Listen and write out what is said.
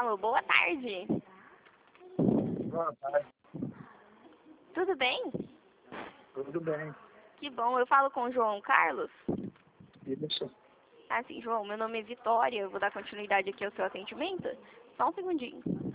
Alô, boa tarde. Boa tarde. Tudo bem? Tudo bem. Que bom, eu falo com o João Carlos. Isso. Ah, sim, João, meu nome é Vitória, eu vou dar continuidade aqui ao seu atendimento. Só um segundinho.